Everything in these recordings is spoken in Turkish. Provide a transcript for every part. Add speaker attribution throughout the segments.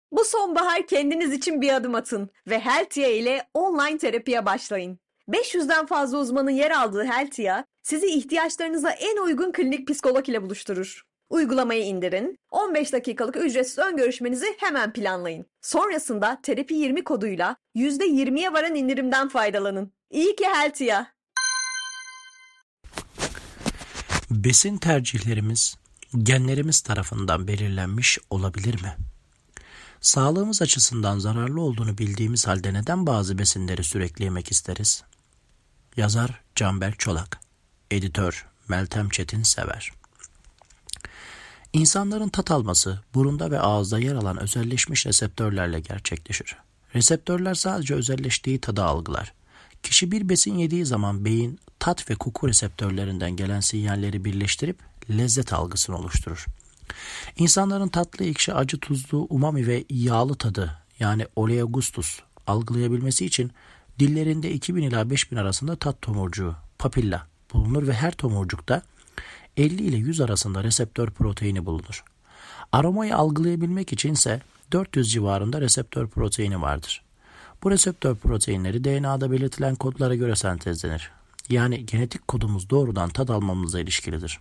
Speaker 1: Bu sonbahar kendiniz için bir adım atın ve Heltia ile online terapiye başlayın. 500'den fazla uzmanın yer aldığı Heltia, sizi ihtiyaçlarınıza en uygun klinik psikolog ile buluşturur. Uygulamayı indirin, 15 dakikalık ücretsiz ön görüşmenizi hemen planlayın. Sonrasında terapi 20 koduyla %20'ye varan indirimden faydalanın. İyi ki Heltia.
Speaker 2: Besin tercihlerimiz genlerimiz tarafından belirlenmiş olabilir mi? Sağlığımız açısından zararlı olduğunu bildiğimiz halde neden bazı besinleri sürekli yemek isteriz? Yazar Canberk Çolak, editör Meltem Çetin Sever. İnsanların tat alması burunda ve ağızda yer alan özelleşmiş reseptörlerle gerçekleşir. Reseptörler sadece özelleştiği tadı algılar. Kişi bir besin yediği zaman beyin tat ve koku reseptörlerinden gelen sinyalleri birleştirip lezzet algısını oluşturur. İnsanların tatlı, ekşi, acı, tuzlu, umami ve yağlı tadı yani oleogustus algılayabilmesi için dillerinde 2000 ila 5000 arasında tat tomurcuğu, papilla bulunur ve her tomurcukta 50 ile 100 arasında reseptör proteini bulunur. Aromayı algılayabilmek içinse 400 civarında reseptör proteini vardır. Bu reseptör proteinleri DNA'da belirtilen kodlara göre sentezlenir. Yani genetik kodumuz doğrudan tat almamıza ilişkilidir.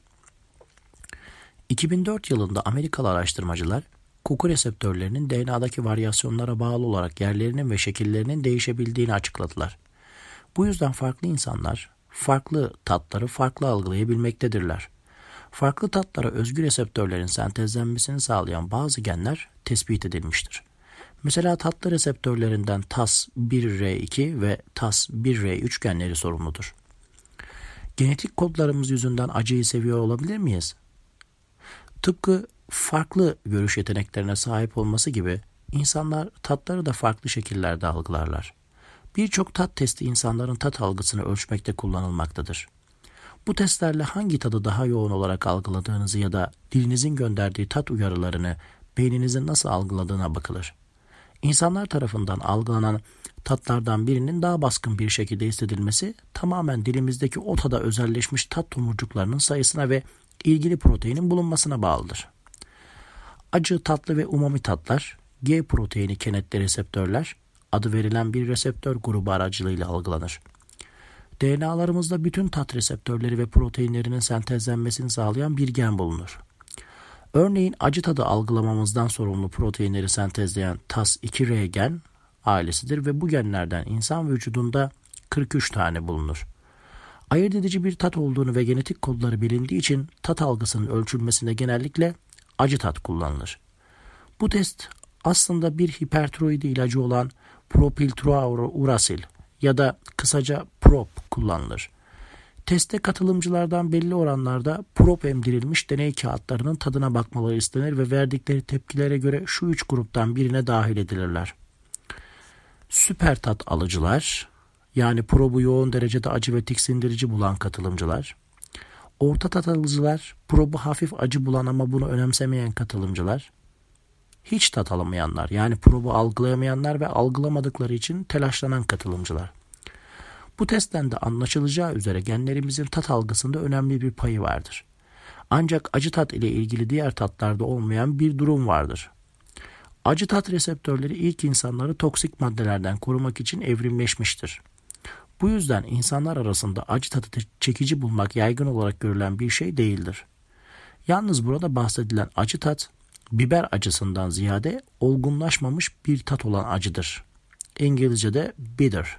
Speaker 2: 2004 yılında Amerikalı araştırmacılar koku reseptörlerinin DNA'daki varyasyonlara bağlı olarak yerlerinin ve şekillerinin değişebildiğini açıkladılar. Bu yüzden farklı insanlar farklı tatları farklı algılayabilmektedirler. Farklı tatlara özgü reseptörlerin sentezlenmesini sağlayan bazı genler tespit edilmiştir. Mesela tatlı reseptörlerinden TAS1R2 ve TAS1R3 genleri sorumludur. Genetik kodlarımız yüzünden acıyı seviyor olabilir miyiz? Tıpkı farklı görüş yeteneklerine sahip olması gibi insanlar tatları da farklı şekillerde algılarlar. Birçok tat testi insanların tat algısını ölçmekte kullanılmaktadır. Bu testlerle hangi tadı daha yoğun olarak algıladığınızı ya da dilinizin gönderdiği tat uyarılarını beyninizin nasıl algıladığına bakılır. İnsanlar tarafından algılanan tatlardan birinin daha baskın bir şekilde hissedilmesi tamamen dilimizdeki o tada özelleşmiş tat tomurcuklarının sayısına ve ilgili proteinin bulunmasına bağlıdır. Acı, tatlı ve umami tatlar, G proteini kenetli reseptörler, adı verilen bir reseptör grubu aracılığıyla algılanır. DNA'larımızda bütün tat reseptörleri ve proteinlerinin sentezlenmesini sağlayan bir gen bulunur. Örneğin acı tadı algılamamızdan sorumlu proteinleri sentezleyen TAS2R gen ailesidir ve bu genlerden insan vücudunda 43 tane bulunur. Ayırt edici bir tat olduğunu ve genetik kodları bilindiği için tat algısının ölçülmesinde genellikle acı tat kullanılır. Bu test aslında bir hipertiroidi ilacı olan propiltruaurasil ya da kısaca PROP kullanılır. Teste katılımcılardan belli oranlarda PROP emdirilmiş deney kağıtlarının tadına bakmaları istenir ve verdikleri tepkilere göre şu 3 gruptan birine dahil edilirler. Süper tat alıcılar, yani PROP'u yoğun derecede acı ve tiksindirici bulan katılımcılar. Orta tat alıcılar, PROP'u hafif acı bulan ama bunu önemsemeyen katılımcılar. Hiç tat alamayanlar, yani PROP'u algılayamayanlar ve algılamadıkları için telaşlanan katılımcılar. Bu testten de anlaşılacağı üzere genlerimizin tat algısında önemli bir payı vardır. Ancak acı tat ile ilgili diğer tatlarda olmayan bir durum vardır. Acı tat reseptörleri ilk insanları toksik maddelerden korumak için evrimleşmiştir. Bu yüzden insanlar arasında acı tadı çekici bulmak yaygın olarak görülen bir şey değildir. Yalnız burada bahsedilen acı tat, biber acısından ziyade olgunlaşmamış bir tat olan acıdır. İngilizce'de bitter.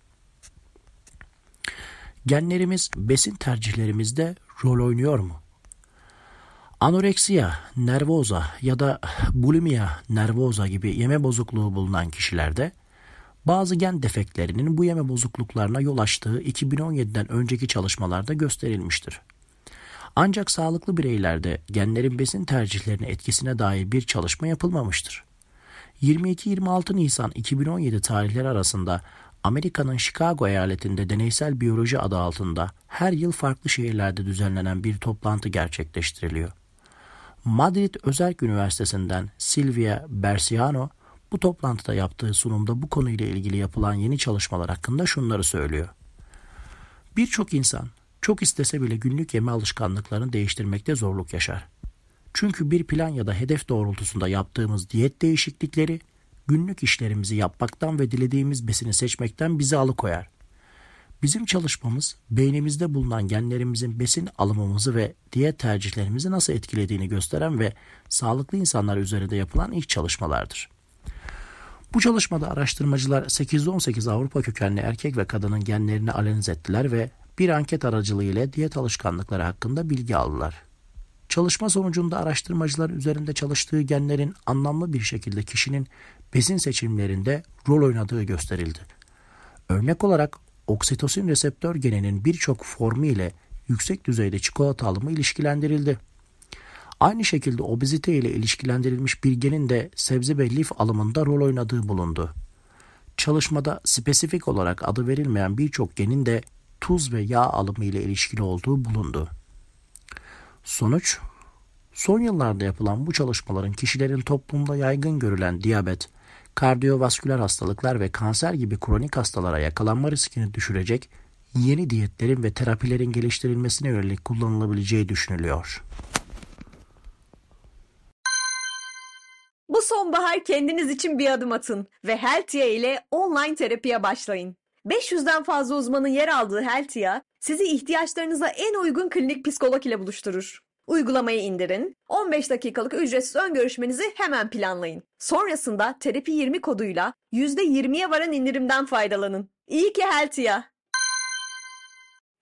Speaker 2: Genlerimiz besin tercihlerimizde rol oynuyor mu? Anoreksiya nervoza ya da bulimia nervoza gibi yeme bozukluğu bulunan kişilerde bazı gen defektlerinin bu yeme bozukluklarına yol açtığı 2017'den önceki çalışmalarda gösterilmiştir. Ancak sağlıklı bireylerde genlerin besin tercihlerine etkisine dair bir çalışma yapılmamıştır. 22-26 Nisan 2017 tarihleri arasında Amerika'nın Chicago eyaletinde deneysel biyoloji adı altında her yıl farklı şehirlerde düzenlenen bir toplantı gerçekleştiriliyor. Madrid Özerk Üniversitesi'nden Silvia Berciano bu toplantıda yaptığı sunumda bu konuyla ilgili yapılan yeni çalışmalar hakkında şunları söylüyor. Birçok insan çok istese bile günlük yeme alışkanlıklarını değiştirmekte zorluk yaşar. Çünkü bir plan ya da hedef doğrultusunda yaptığımız diyet değişiklikleri günlük işlerimizi yapmaktan ve dilediğimiz besini seçmekten bizi alıkoyar. Bizim çalışmamız beynimizde bulunan genlerimizin besin alımımızı ve diyet tercihlerimizi nasıl etkilediğini gösteren ve sağlıklı insanlar üzerinde yapılan ilk çalışmalardır. Bu çalışmada araştırmacılar 818 Avrupa kökenli erkek ve kadının genlerini analiz ettiler ve bir anket aracılığıyla diyet alışkanlıkları hakkında bilgi aldılar. Çalışma sonucunda araştırmacılar üzerinde çalıştığı genlerin anlamlı bir şekilde kişinin besin seçimlerinde rol oynadığı gösterildi. Örnek olarak oksitosin reseptör geninin birçok formu ile yüksek düzeyde çikolata alımı ilişkilendirildi. Aynı şekilde obezite ile ilişkilendirilmiş bir genin de sebze ve lif alımında rol oynadığı bulundu. Çalışmada spesifik olarak adı verilmeyen birçok genin de tuz ve yağ alımı ile ilişkili olduğu bulundu. Sonuç, son yıllarda yapılan bu çalışmaların kişilerin toplumda yaygın görülen diyabet, kardiyovasküler hastalıklar ve kanser gibi kronik hastalara yakalanma riskini düşürecek yeni diyetlerin ve terapilerin geliştirilmesine yönelik kullanılabileceği düşünülüyor.
Speaker 1: Bu sonbahar kendiniz için bir adım atın ve Healthia ile online terapiye başlayın. 500'den fazla uzmanın yer aldığı Healthia, sizi ihtiyaçlarınıza en uygun klinik psikolog ile buluşturur. Uygulamayı indirin, 15 dakikalık ücretsiz ön görüşmenizi hemen planlayın. Sonrasında Terapi 20 koduyla %20'ye varan indirimden faydalanın. İyi ki Healthia!